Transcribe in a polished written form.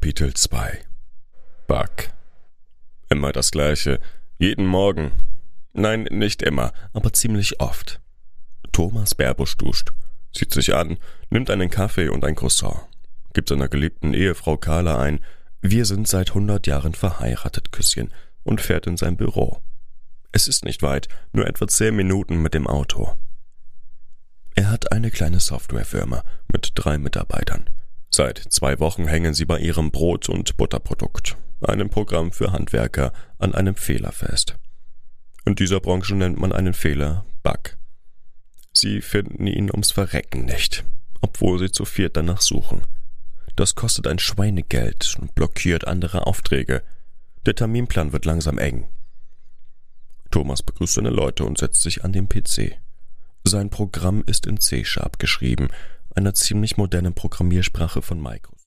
Kapitel 2 Bug. Immer das Gleiche. Jeden Morgen. Nein, nicht immer, aber ziemlich oft. Thomas Berbusch duscht, zieht sich an, nimmt einen Kaffee und ein Croissant, gibt seiner geliebten Ehefrau Carla ein „Wir sind seit 100 Jahren verheiratet" Küsschen und fährt in sein Büro. Es ist nicht weit, nur etwa 10 Minuten mit dem Auto. Er hat eine kleine Softwarefirma mit 3 Mitarbeitern. Seit 2 Wochen hängen sie bei ihrem Brot- und Butterprodukt, einem Programm für Handwerker, an einem Fehler fest. In dieser Branche nennt man einen Fehler Bug. Sie finden ihn ums Verrecken nicht, obwohl sie zu 4 danach suchen. Das kostet ein Schweinegeld und blockiert andere Aufträge. Der Terminplan wird langsam eng. Thomas begrüßt seine Leute und setzt sich an den PC. Sein Programm ist in C# geschrieben, einer ziemlich modernen Programmiersprache von Microsoft.